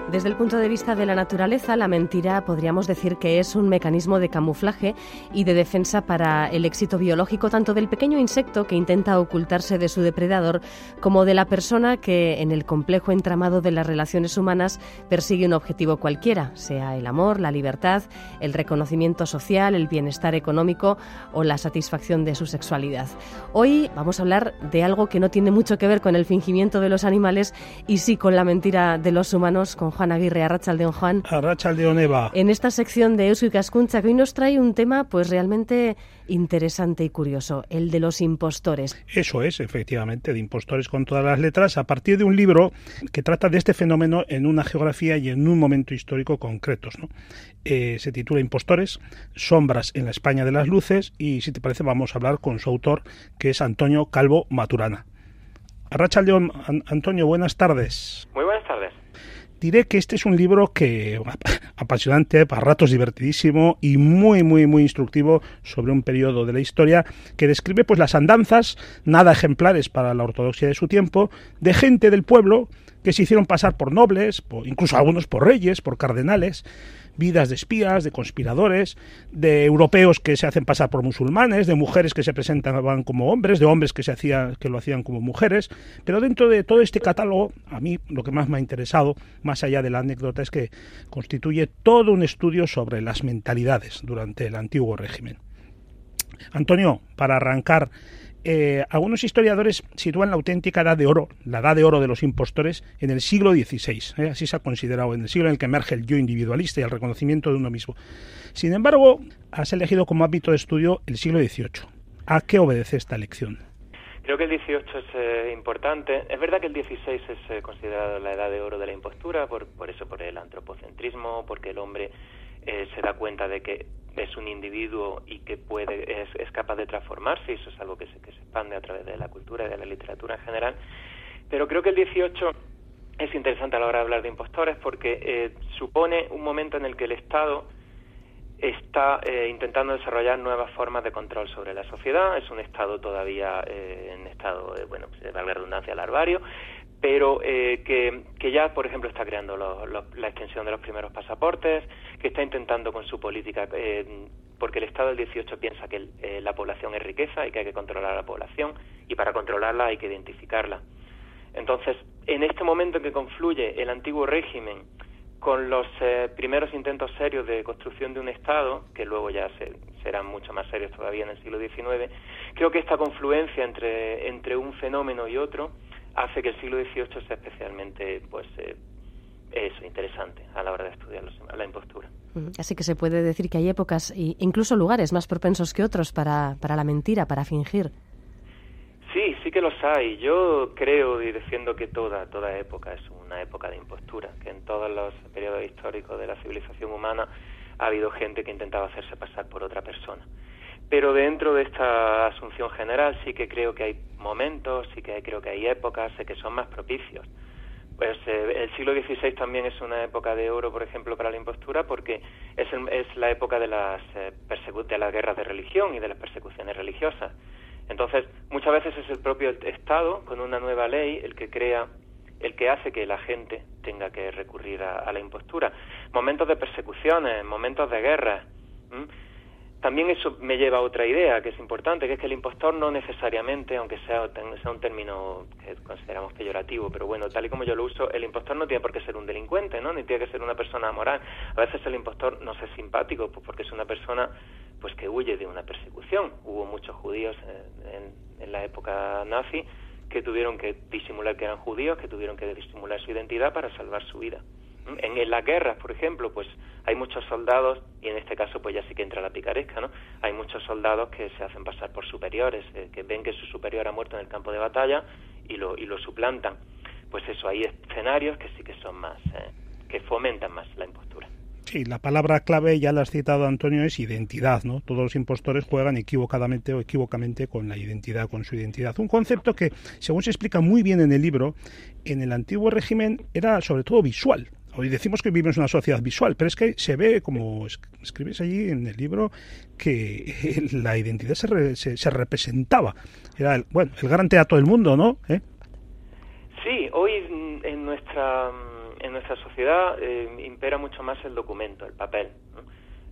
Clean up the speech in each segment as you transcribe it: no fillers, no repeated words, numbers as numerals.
Desde el punto de vista de la naturaleza, la mentira podríamos decir que es un mecanismo de camuflaje y de defensa para el éxito biológico tanto del pequeño insecto que intenta ocultarse de su depredador como de la persona que en el complejo entramado de las relaciones humanas persigue un objetivo cualquiera, sea el amor, la libertad, el reconocimiento social, el bienestar económico o la satisfacción de su sexualidad. Hoy vamos a hablar de algo que no tiene mucho que ver con el fingimiento de los animales y sí con la mentira de los humanos, con Juan Aguirre. Arratsaldeon, Juan. Arratsaldeon, Eva. En esta sección de Eusko Ikaskuntza, que hoy nos trae un tema pues realmente interesante y curioso, el de los impostores. Eso es, efectivamente, de impostores con todas las letras, a partir de un libro que trata de este fenómeno en una geografía y en un momento histórico concretos, ¿no? Se titula Impostores, sombras en la España de las luces, y si te parece vamos a hablar con su autor, que es Antonio Calvo Maturana. Arratsaldeon, Antonio, buenas tardes. Muy buenas tardes. Diré que este es un libro que apasionante, para ratos divertidísimo y muy instructivo sobre un periodo de la historia que describe pues las andanzas, nada ejemplares para la ortodoxia de su tiempo, de gente del pueblo que se hicieron pasar por nobles, incluso algunos por reyes, por cardenales, vidas de espías, de conspiradores, de europeos que se hacen pasar por musulmanes, de mujeres que se presentaban como hombres, de hombres que lo hacían como mujeres. Pero dentro de todo este catálogo, a mí lo que más me ha interesado, más allá de la anécdota, es que constituye todo un estudio sobre las mentalidades durante el antiguo régimen. Antonio, para arrancar, algunos historiadores sitúan la auténtica edad de oro, la edad de oro de los impostores, en el siglo XVI. Así se ha considerado, en el siglo en el que emerge el yo individualista y el reconocimiento de uno mismo. Sin embargo, has elegido como ámbito de estudio el siglo XVIII. ¿A qué obedece esta elección? Creo que el XVIII es importante. Es verdad que el XVI es considerado la edad de oro de la impostura, por el antropocentrismo, porque el hombre se da cuenta de que es un individuo y que es capaz de transformarse, y eso es algo que se expande a través de la cultura y de la literatura en general. Pero creo que el XVIII es interesante a la hora de hablar de impostores porque supone un momento en el que el Estado está intentando desarrollar nuevas formas de control sobre la sociedad. Es un Estado todavía en estado, de valga la redundancia, larvario, pero que ya, por ejemplo, está creando la extensión de los primeros pasaportes, que está intentando con su política, porque el Estado del XVIII piensa que la población es riqueza y que hay que controlar a la población, y para controlarla hay que identificarla. Entonces, en este momento en que confluye el antiguo régimen con los primeros intentos serios de construcción de un Estado, que luego ya serán mucho más serios todavía en el siglo XIX, creo que esta confluencia entre un fenómeno y otro hace que el siglo XVIII sea especialmente interesante a la hora de estudiar la impostura. Así que se puede decir que hay épocas e incluso lugares más propensos que otros para la mentira, para fingir. Sí que los hay. Yo creo y defiendo que toda época es una época de impostura, que en todos los periodos históricos de la civilización humana ha habido gente que intentaba hacerse pasar por otra persona. Pero dentro de esta asunción general sí que creo que hay momentos, creo que hay épocas que son más propicios. Pues el siglo XVI también es una época de oro, por ejemplo, para la impostura, porque es la época de las guerras de religión y de las persecuciones religiosas. Entonces, muchas veces es el propio Estado, con una nueva ley, el que hace que la gente tenga que recurrir a la impostura. Momentos de persecuciones, momentos de guerra. También eso me lleva a otra idea que es importante, que es que el impostor no necesariamente, aunque sea un término que consideramos peyorativo, pero bueno, tal y como yo lo uso, el impostor no tiene por qué ser un delincuente, ¿no? Ni tiene que ser una persona amoral. A veces el impostor no es simpático, pues porque es una persona pues que huye de una persecución. Hubo muchos judíos en la época nazi que tuvieron que disimular que eran judíos, que tuvieron que disimular su identidad para salvar su vida. En las guerras, por ejemplo, pues hay muchos soldados, y en este caso pues ya sí que entra la picaresca, ¿no? Hay muchos soldados que se hacen pasar por superiores, que ven que su superior ha muerto en el campo de batalla y lo suplantan. Pues eso, hay escenarios que sí que son más, que fomentan más la impostura. Sí, la palabra clave, ya la has citado, Antonio, es identidad, ¿no? Todos los impostores juegan equivocadamente o equívocamente con la identidad, con su identidad. Un concepto que, según se explica muy bien en el libro, en el antiguo régimen era sobre todo visual. Hoy decimos que vivimos en una sociedad visual, pero es que se ve, como escribes allí en el libro, que la identidad se representaba. Era el gran teatro del mundo, ¿no? Sí, hoy en en nuestra sociedad impera mucho más el documento, el papel, ¿no?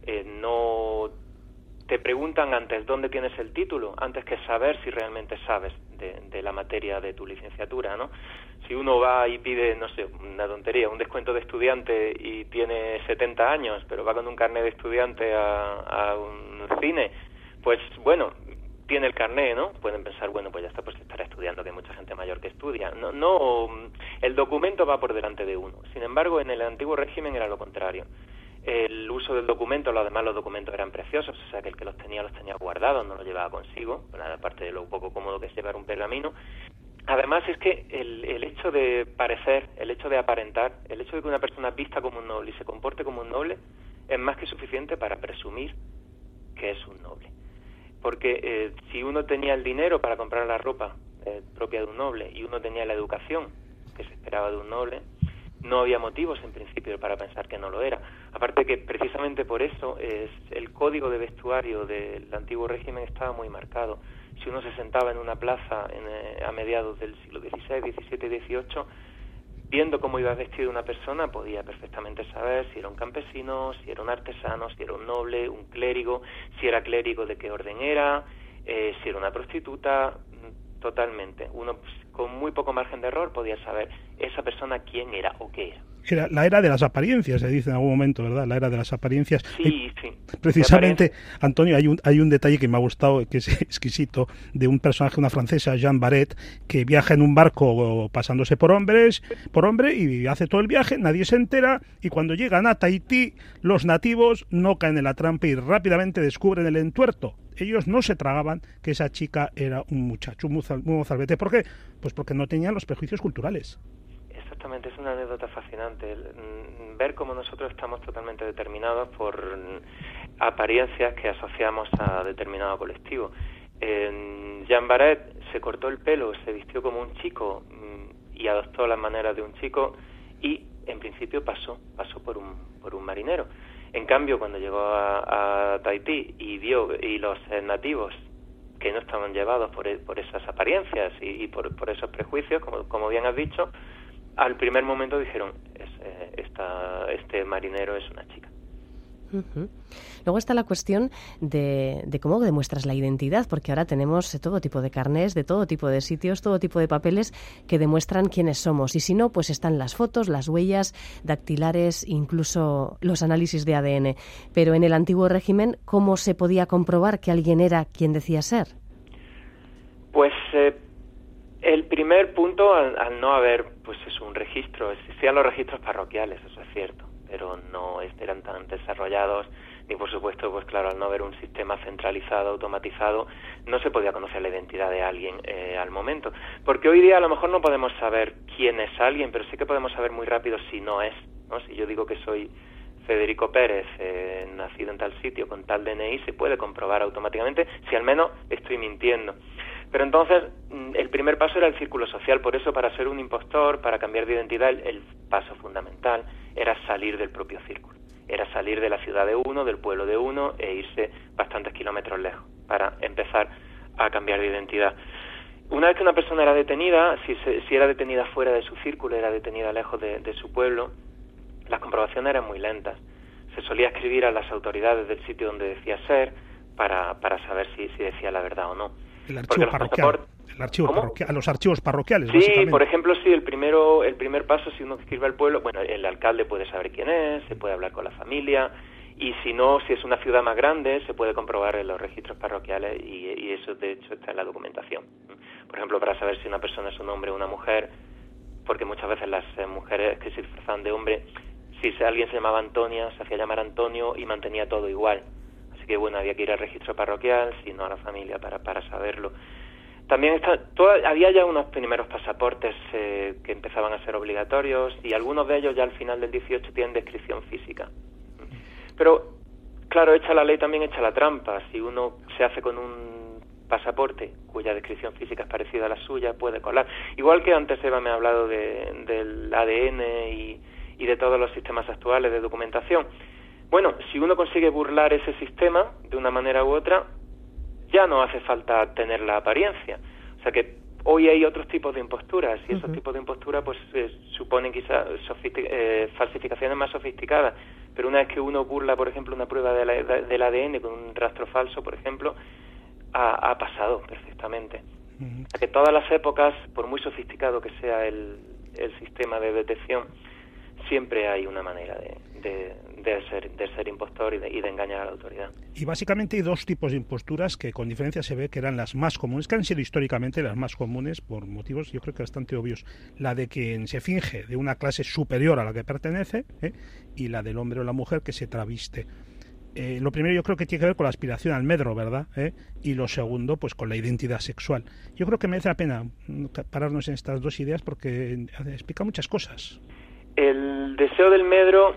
No te preguntan antes dónde tienes el título, antes que saber si realmente sabes de la materia de tu licenciatura, ¿no? Si uno va y pide, no sé, una tontería, un descuento de estudiante y tiene 70 años, pero va con un carnet de estudiante a un cine, pues bueno, tiene el carnet, ¿no? Pueden pensar, bueno, pues ya está, pues estará estudiando, que hay mucha gente mayor que estudia. No, el documento va por delante de uno. Sin embargo, en el antiguo régimen era lo contrario. El uso del documento, además los documentos eran preciosos, o sea que el que los tenía guardados, no los llevaba consigo, aparte de lo poco cómodo que es llevar un pergamino. Además es que el hecho de parecer, el hecho de aparentar, el hecho de que una persona vista como un noble y se comporte como un noble es más que suficiente para presumir que es un noble. Porque si uno tenía el dinero para comprar la ropa propia de un noble y uno tenía la educación que se esperaba de un noble, no había motivos en principio para pensar que no lo era. Aparte que precisamente por eso el código de vestuario del antiguo régimen estaba muy marcado. Si uno se sentaba en una plaza a mediados del siglo XVI, XVII y XVIII, viendo cómo iba vestido una persona, podía perfectamente saber si era un campesino, si era un artesano, si era un noble, un clérigo, si era clérigo de qué orden era, si era una prostituta. Totalmente. Uno con muy poco margen de error podía saber esa persona quién era o qué era. Era la era de las apariencias, se dice en algún momento, ¿verdad? La era de las apariencias. Sí. Precisamente, Antonio, hay un detalle que me ha gustado, que es exquisito, de un personaje, una francesa, Jeanne Barret, que viaja en un barco pasándose por hombre, y hace todo el viaje, nadie se entera, y cuando llegan a Tahití, los nativos no caen en la trampa y rápidamente descubren el entuerto. Ellos no se tragaban que esa chica era un muchacho, un mozalbete. ¿Por qué? Pues porque no tenían los prejuicios culturales. Exactamente, es una anécdota fascinante. Ver cómo nosotros estamos totalmente determinados por apariencias que asociamos a determinado colectivo. Jeanne Barret se cortó el pelo, se vistió como un chico y adoptó las maneras de un chico y, en principio, pasó por un marinero. En cambio, cuando llegó a Tahití y los nativos que no estaban llevados por esas apariencias y por esos prejuicios, como bien has dicho, al primer momento dijeron, este marinero es una chica. Uh-huh. Luego está la cuestión de cómo demuestras la identidad, porque ahora tenemos todo tipo de carnés, de todo tipo de sitios, todo tipo de papeles que demuestran quiénes somos. Y si no, pues están las fotos, las huellas dactilares, incluso los análisis de ADN. Pero en el antiguo régimen, ¿cómo se podía comprobar que alguien era quien decía ser? Pues el primer punto, al no haber pues es un registro, existían los registros parroquiales, eso es cierto, pero no eran tan desarrollados, ni por supuesto, pues claro, al no haber un sistema centralizado, automatizado, no se podía conocer la identidad de alguien al momento. Porque hoy día a lo mejor no podemos saber quién es alguien, pero sí que podemos saber muy rápido si no es, ¿no? Si yo digo que soy Federico Pérez, nacido en tal sitio, con tal DNI, se puede comprobar automáticamente si al menos estoy mintiendo. Pero entonces, el primer paso era el círculo social, por eso para ser un impostor, para cambiar de identidad, el paso fundamental era salir del propio círculo. Era salir de la ciudad de uno, del pueblo de uno, e irse bastantes kilómetros lejos, para empezar a cambiar de identidad. Una vez que una persona era detenida, si era detenida fuera de su círculo, era detenida lejos de su pueblo, las comprobaciones eran muy lentas. Se solía escribir a las autoridades del sitio donde decía ser, para saber si decía la verdad o no. El archivo parroquial. Los archivos parroquiales. Sí, por ejemplo, sí, el primer paso, si uno escribe al pueblo, bueno, el alcalde puede saber quién es, se puede hablar con la familia, y si no, si es una ciudad más grande, se puede comprobar en los registros parroquiales, y eso de hecho está en la documentación. Por ejemplo, para saber si una persona es un hombre o una mujer, porque muchas veces las mujeres que se disfrazan de hombre, si alguien se llamaba Antonia, se hacía llamar Antonio y mantenía todo igual. Así que bueno, había que ir al registro parroquial, si no a la familia, para saberlo. También había ya unos primeros pasaportes que empezaban a ser obligatorios, y algunos de ellos ya al final del 18 tienen descripción física. Pero, claro, hecha la ley también echa la trampa. Si uno se hace con un pasaporte cuya descripción física es parecida a la suya, puede colar. Igual que antes Eva me ha hablado del ADN y de todos los sistemas actuales de documentación. Bueno, si uno consigue burlar ese sistema de una manera u otra, ya no hace falta tener la apariencia. O sea que hoy hay otros tipos de imposturas, y esos tipos de imposturas pues suponen quizás falsificaciones más sofisticadas, pero una vez que uno burla, por ejemplo, una prueba del ADN con un rastro falso, por ejemplo, ha pasado perfectamente. O sea que todas las épocas, por muy sofisticado que sea el sistema de detección, siempre hay una manera de ser impostor y de engañar a la autoridad. Y básicamente hay dos tipos de imposturas que con diferencia se ve que eran las más comunes, que han sido históricamente las más comunes por motivos yo creo que bastante obvios. La de quien se finge de una clase superior a la que pertenece, y la del hombre o la mujer que se traviste. Lo primero yo creo que tiene que ver con la aspiración al medro, ¿verdad? Y lo segundo, pues con la identidad sexual. Yo creo que merece la pena pararnos en estas dos ideas porque explica muchas cosas. El deseo del medro,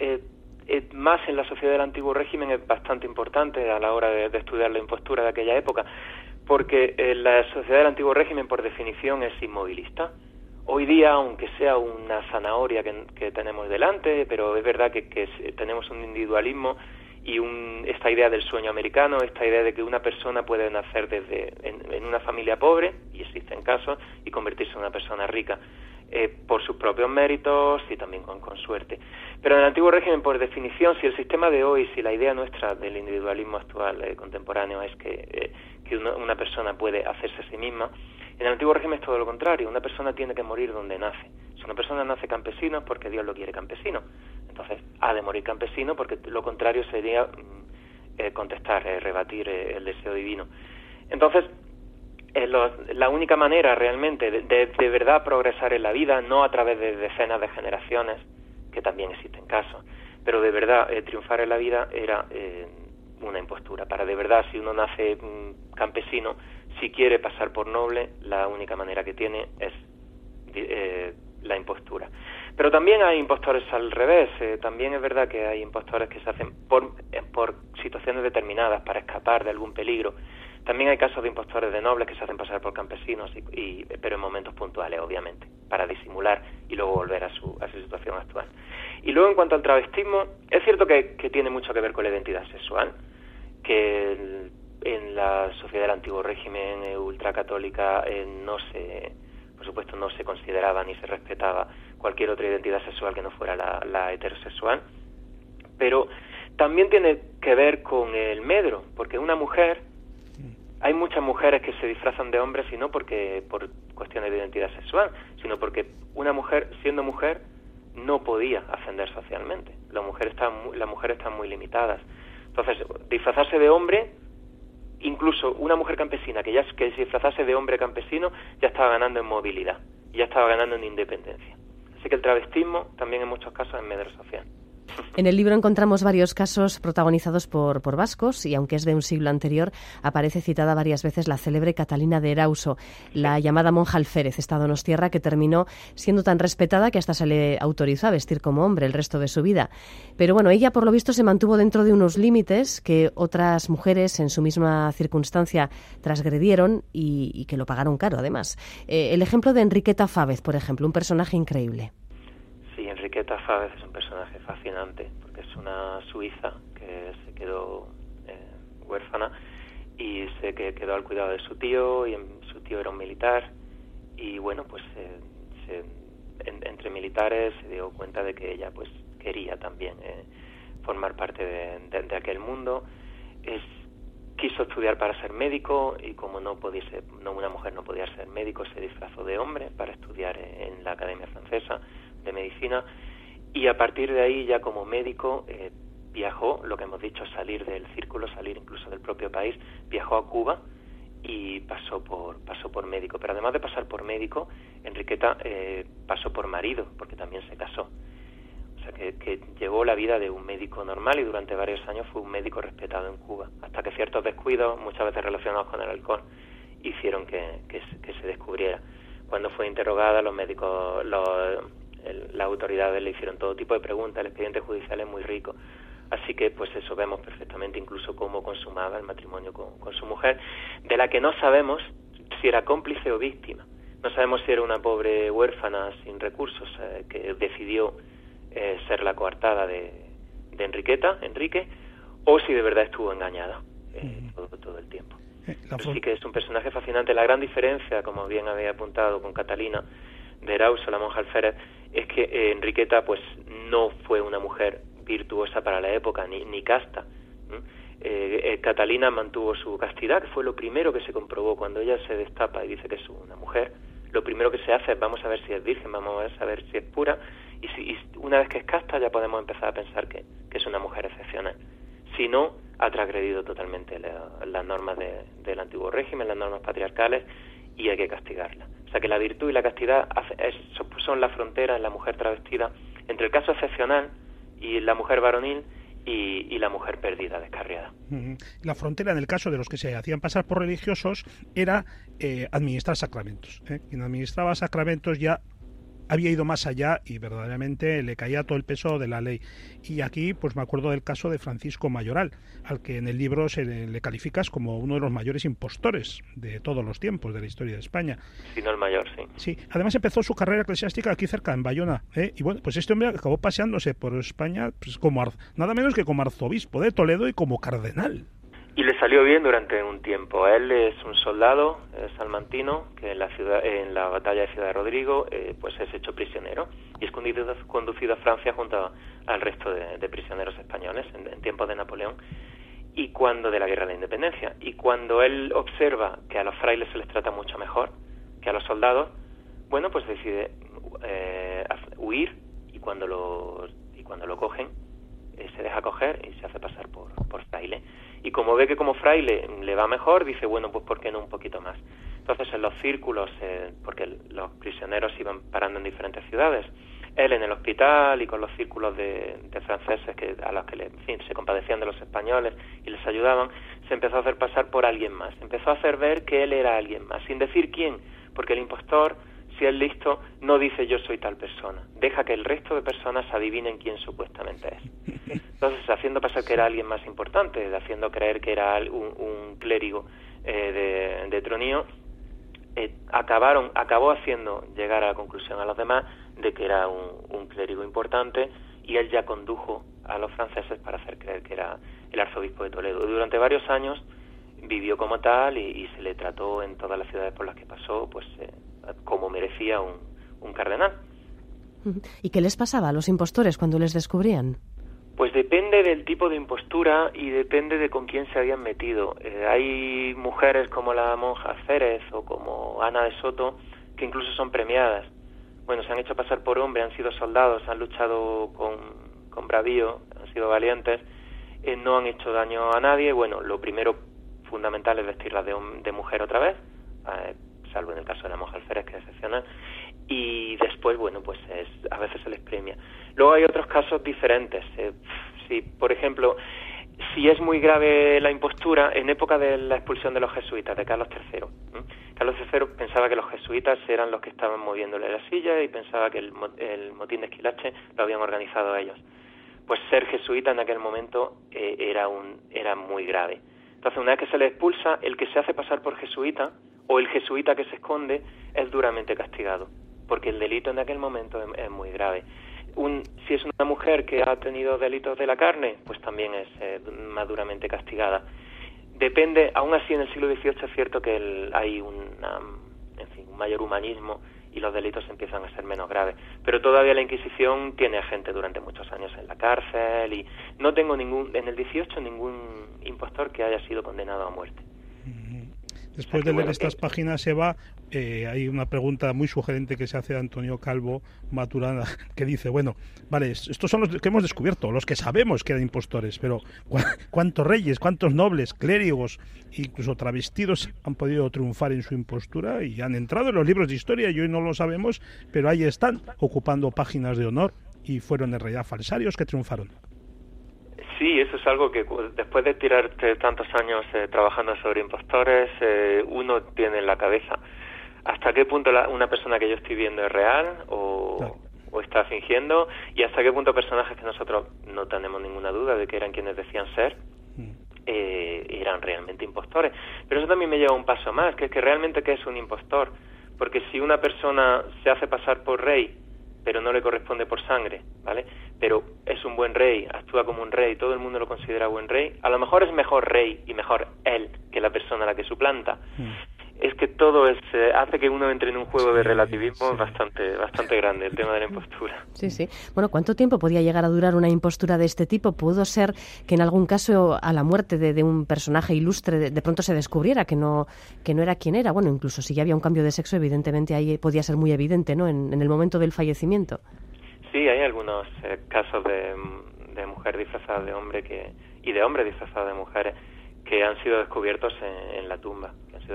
más en la sociedad del antiguo régimen, es bastante importante a la hora de estudiar la impostura de aquella época, porque la sociedad del antiguo régimen, por definición, es inmovilista. Hoy día, aunque sea una zanahoria que tenemos delante, pero es verdad que tenemos un individualismo y esta idea del sueño americano, esta idea de que una persona puede nacer en una familia pobre, y existen casos, y convertirse en una persona rica. Por sus propios méritos y también con suerte. Pero en el antiguo régimen, por definición, si el sistema de hoy, si la idea nuestra del individualismo actual contemporáneo es que una persona puede hacerse a sí misma, en el antiguo régimen es todo lo contrario. Una persona tiene que morir donde nace. Si una persona nace campesino es porque Dios lo quiere campesino. Entonces ha de morir campesino, porque lo contrario sería rebatir el deseo divino. Entonces, la única manera realmente de verdad progresar en la vida, no a través de decenas de generaciones, que también existen casos, pero de verdad triunfar en la vida era una impostura. Para de verdad, si uno nace campesino, si quiere pasar por noble, la única manera que tiene es la impostura. Pero también hay impostores al revés. También es verdad que hay impostores que se hacen por situaciones determinadas, para escapar de algún peligro. También hay casos de impostores de nobles que se hacen pasar por campesinos, pero en momentos puntuales, obviamente, para disimular y luego volver a su situación actual. Y luego, en cuanto al travestismo, es cierto que tiene mucho que ver con la identidad sexual, que en la sociedad del antiguo régimen ultracatólica por supuesto, no se consideraba ni se respetaba cualquier otra identidad sexual que no fuera la heterosexual, pero también tiene que ver con el medro, porque una mujer... Hay muchas mujeres que se disfrazan de hombres, y no por cuestiones de identidad sexual, sino porque una mujer, siendo mujer, no podía ascender socialmente. Las mujeres están muy limitadas. Entonces, disfrazarse de hombre, incluso una mujer campesina que se disfrazase de hombre campesino, ya estaba ganando en movilidad, ya estaba ganando en independencia. Así que el travestismo también en muchos casos es medro social. En el libro encontramos varios casos protagonizados por vascos, y aunque es de un siglo anterior, aparece citada varias veces la célebre Catalina de Erauso, la llamada monja alférez, esta donostiarra que terminó siendo tan respetada que hasta se le autorizó a vestir como hombre el resto de su vida. Pero bueno, ella por lo visto se mantuvo dentro de unos límites que otras mujeres en su misma circunstancia transgredieron y que lo pagaron caro además. El ejemplo de Enriqueta Fávez, por ejemplo, un personaje increíble. Sí, Enriqueta Fávez es un personaje fascinante, porque es una suiza que se quedó huérfana y se quedó al cuidado de su tío, y su tío era un militar, y bueno, pues entre militares se dio cuenta de que ella pues quería también formar parte de aquel mundo. Quiso estudiar para ser médico, y como una mujer no podía ser médico, se disfrazó de hombre para estudiar en la Academia Francesa de Medicina, y a partir de ahí, ya como médico, viajó, lo que hemos dicho, salir del círculo, salir incluso del propio país, viajó a Cuba y pasó por médico. Pero además de pasar por médico, Enriqueta pasó por marido, porque también se casó. O sea, que llevó la vida de un médico normal, y durante varios años fue un médico respetado en Cuba, hasta que ciertos descuidos, muchas veces relacionados con el alcohol, hicieron que se descubriera. Cuando fue interrogada, los médicos, las autoridades le hicieron todo tipo de preguntas. El expediente judicial es muy rico, así que pues eso, vemos perfectamente incluso cómo consumaba el matrimonio con su mujer, de la que no sabemos si era cómplice o víctima. No sabemos si era una pobre huérfana sin recursos que decidió ser la coartada de Enrique, o si de verdad estuvo engañada todo el tiempo. Sí que es un personaje fascinante. La gran diferencia, como bien había apuntado con Catalina de Erauso, la monja alférez, es que Enriqueta pues no fue una mujer virtuosa para la época, ni casta. Catalina mantuvo su castidad, que fue lo primero que se comprobó cuando ella se destapa y dice que es una mujer. Lo primero que se hace es vamos a ver si es virgen, vamos a ver si es pura, y una vez que es casta ya podemos empezar a pensar que es una mujer excepcional. Si no, ha transgredido totalmente las normas del antiguo régimen, las normas patriarcales, y hay que castigarla. O sea que la virtud y la castidad son la frontera en la mujer travestida entre el caso excepcional y la mujer varonil y la mujer perdida, descarriada. La frontera, en el caso de los que se hacían pasar por religiosos, era administrar sacramentos. Quien administraba sacramentos ya había ido más allá y verdaderamente le caía todo el peso de la ley. Y aquí pues me acuerdo del caso de Francisco Mayoral, al que en el libro se le calificas como uno de los mayores impostores de todos los tiempos de la historia de España. Si no el mayor, sí. Sí, además empezó su carrera eclesiástica aquí cerca, en Bayona, y bueno, pues este hombre acabó paseándose por España pues, nada menos que como arzobispo de Toledo y como cardenal. Y le salió bien durante un tiempo. Él es un soldado salmantino que en la batalla de Ciudad de Rodrigo pues es hecho prisionero y es conducido a Francia junto al resto de prisioneros españoles en tiempos de Napoleón y de la Guerra de la Independencia. Y cuando él observa que a los frailes se les trata mucho mejor que a los soldados, bueno, pues decide huir y cuando lo cogen se deja coger y se hace pasar por fraile. Y como ve que como fraile le va mejor, dice, bueno, pues ¿por qué no un poquito más? Entonces en los círculos, porque los prisioneros iban parando en diferentes ciudades, él en el hospital y con los círculos de franceses a los que se compadecían de los españoles y les ayudaban, se empezó a hacer pasar por alguien más. Empezó a hacer ver que él era alguien más, sin decir quién, porque el impostor, si es listo, no dice yo soy tal persona. Deja que el resto de personas adivinen quién supuestamente es. Entonces, haciendo pasar que era alguien más importante, haciendo creer que era un clérigo de Tronío, acabó haciendo llegar a la conclusión a los demás de que era un clérigo importante y él ya condujo a los franceses para hacer creer que era el arzobispo de Toledo. Durante varios años vivió como tal y se le trató en todas las ciudades por las que pasó pues como merecía un cardenal. ¿Y qué les pasaba a los impostores cuando les descubrían? Pues depende del tipo de impostura y depende de con quién se habían metido. Hay mujeres como la monja Cérez o como Ana de Soto que incluso son premiadas. Bueno, se han hecho pasar por hombre, han sido soldados, han luchado con bravío, han sido valientes, no han hecho daño a nadie. Bueno, lo primero fundamental es vestirlas de mujer otra vez, salvo en el caso de la monja Alférez, que es excepcional, y después, bueno, pues a veces se les premia. Luego hay otros casos diferentes. Si, por ejemplo, si es muy grave la impostura, en época de la expulsión de los jesuitas, de Carlos III, Carlos III pensaba que los jesuitas eran los que estaban moviéndole la silla y pensaba que el motín de Esquilache lo habían organizado ellos. Pues ser jesuita en aquel momento era muy grave. Entonces, una vez que se le expulsa, el que se hace pasar por jesuita o el jesuita que se esconde es duramente castigado, porque el delito en aquel momento es muy grave. Si es una mujer que ha tenido delitos de la carne, pues también es más duramente castigada. Depende, aún así en el siglo XVIII es cierto que hay un mayor humanismo y los delitos empiezan a ser menos graves. Pero todavía la Inquisición tiene a gente durante muchos años en la cárcel y no tengo en el 18 ningún impostor que haya sido condenado a muerte. Después de leer estas páginas, Eva, hay una pregunta muy sugerente que se hace de Antonio Calvo Maturana, que dice, bueno, vale, estos son los que hemos descubierto, los que sabemos que eran impostores, pero ¿cuántos reyes, cuántos nobles, clérigos, incluso travestidos han podido triunfar en su impostura y han entrado en los libros de historia y hoy no lo sabemos, pero ahí están, ocupando páginas de honor y fueron en realidad falsarios que triunfaron? Sí, eso es algo que después de tirarte tantos años trabajando sobre impostores, uno tiene en la cabeza hasta qué punto una persona que yo estoy viendo es real o está fingiendo y hasta qué punto personajes que nosotros no tenemos ninguna duda de que eran quienes decían ser, eran realmente impostores. Pero eso también me lleva un paso más, que es que realmente ¿qué es un impostor? Porque si una persona se hace pasar por rey pero no le corresponde por sangre, ¿vale? Pero es un buen rey, actúa como un rey, todo el mundo lo considera buen rey. A lo mejor es mejor rey y mejor él que la persona a la que suplanta. Es que todo hace que uno entre en un juego de relativismo bastante grande, el tema de la impostura. Sí, sí. Bueno, ¿cuánto tiempo podía llegar a durar una impostura de este tipo? ¿Pudo ser que en algún caso a la muerte de un personaje ilustre de pronto se descubriera que no era quien era? Bueno, incluso si ya había un cambio de sexo, evidentemente ahí podía ser muy evidente, ¿no? En el momento del fallecimiento. Sí, hay algunos casos de mujer disfrazada de hombre y de hombre disfrazado de mujeres que han sido descubiertos en la tumba.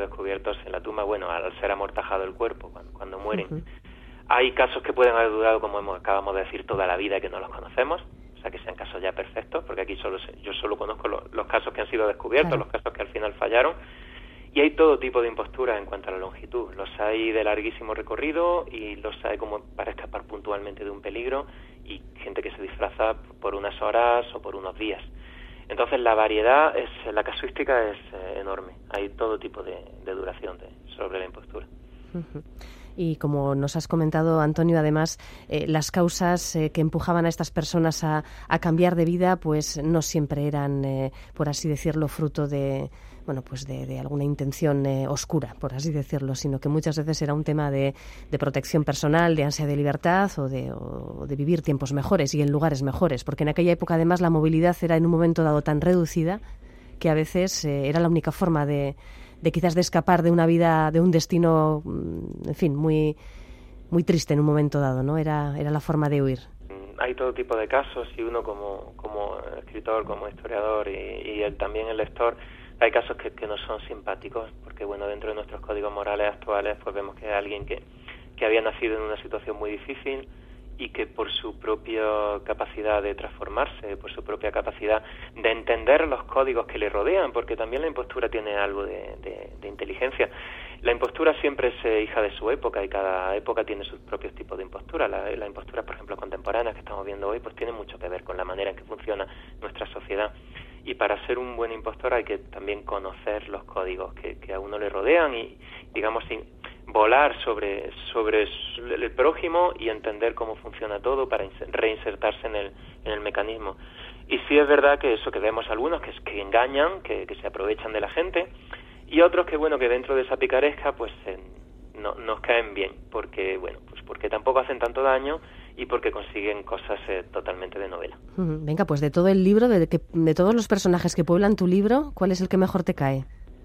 Bueno, al ser amortajado el cuerpo, cuando mueren. Uh-huh. Hay casos que pueden haber durado, como acabamos de decir, toda la vida y que no los conocemos, o sea, que sean casos ya perfectos, porque aquí yo solo conozco los casos que han sido descubiertos, claro. Los casos que al final fallaron, y hay todo tipo de imposturas en cuanto a la longitud. Los hay de larguísimo recorrido y los hay como para escapar puntualmente de un peligro, y gente que se disfraza por unas horas o por unos días. Entonces la casuística es enorme. Hay todo tipo de duración sobre la impostura. Uh-huh. Y como nos has comentado, Antonio, además, las causas que empujaban a estas personas a cambiar de vida, pues no siempre eran, por así decirlo, fruto de alguna intención oscura, por así decirlo, sino que muchas veces era un tema de protección personal, de ansia de libertad o de vivir tiempos mejores y en lugares mejores, porque en aquella época además la movilidad era en un momento dado tan reducida que a veces era la única forma de quizás de escapar de una vida, de un destino, en fin, muy, muy triste en un momento dado, ¿no? Era la forma de huir. Hay todo tipo de casos y uno como escritor, como historiador y también el lector, hay casos que no son simpáticos, porque bueno, dentro de nuestros códigos morales actuales pues vemos que hay alguien que había nacido en una situación muy difícil y que por su propia capacidad de transformarse, por su propia capacidad de entender los códigos que le rodean, porque también la impostura tiene algo de inteligencia. La impostura siempre es hija de su época y cada época tiene sus propios tipos de impostura. La impostura, por ejemplo, contemporánea que estamos viendo hoy, pues tiene mucho que ver con la manera en que funciona nuestra sociedad. Y para ser un buen impostor hay que también conocer los códigos que a uno le rodean y, digamos, volar sobre el prójimo y entender cómo funciona todo para reinsertarse en el mecanismo. Y sí es verdad que eso, que vemos algunos que engañan, que se aprovechan de la gente, y otros que dentro de esa picaresca pues nos caen bien, porque porque tampoco hacen tanto daño y porque consiguen cosas totalmente de novela. Venga, pues de todo el libro, de todos los personajes que pueblan tu libro, ¿cuál es el que mejor te cae?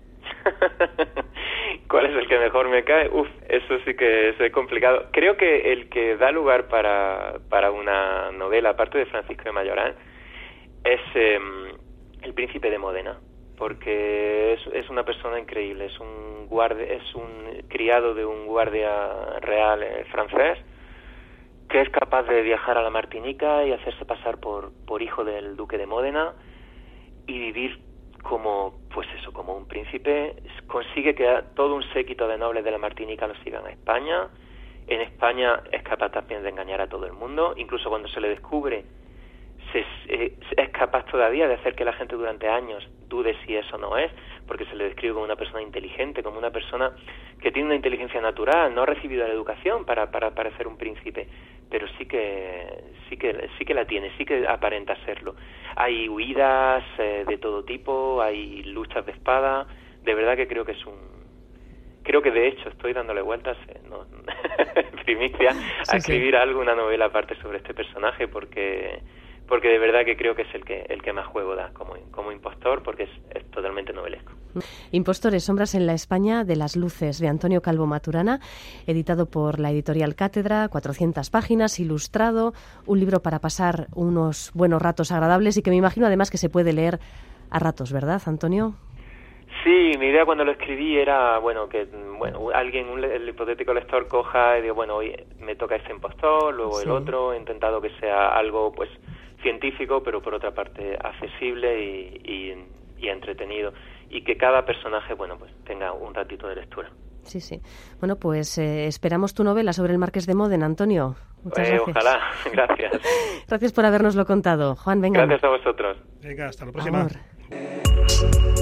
¿Cuál es el que mejor me cae? Eso sí que es complicado. Creo que el que da lugar para una novela, aparte de Francisco de Mayoral, es el príncipe de Módena, porque es una persona increíble, es un criado de un guardia real francés, que es capaz de viajar a la Martinica y hacerse pasar por hijo del duque de Módena y vivir como un príncipe. Consigue que todo un séquito de nobles de la Martinica lo sigan a España. En España es capaz también de engañar a todo el mundo, incluso cuando se le descubre es capaz todavía de hacer que la gente durante años dude si eso no es, porque se le describe como una persona inteligente, como una persona que tiene una inteligencia natural, no ha recibido la educación para parecer un príncipe, pero sí que la tiene, sí que aparenta serlo. Hay huidas de todo tipo, hay luchas de espada. De verdad que creo que de hecho estoy dándole vueltas primicia a escribir una novela aparte sobre este personaje, porque de verdad que creo que es el que más juego da como impostor, porque es totalmente novelesco. Impostores, sombras en la España de las luces, de Antonio Calvo Maturana, editado por la editorial Cátedra, 400 páginas, ilustrado, un libro para pasar unos buenos ratos agradables y que me imagino además que se puede leer a ratos, ¿verdad, Antonio? Sí, mi idea cuando lo escribí era, el hipotético lector coja y digo, hoy me toca este impostor, luego el otro, he intentado que sea algo, científico, pero por otra parte accesible y entretenido, y que cada personaje, tenga un ratito de lectura. Sí, sí. Bueno, pues esperamos tu novela sobre el Marqués de Módena, Antonio. Muchas gracias. Ojalá, gracias. Gracias por habernoslo contado. Juan, venga. Gracias a vosotros. Venga, hasta la próxima.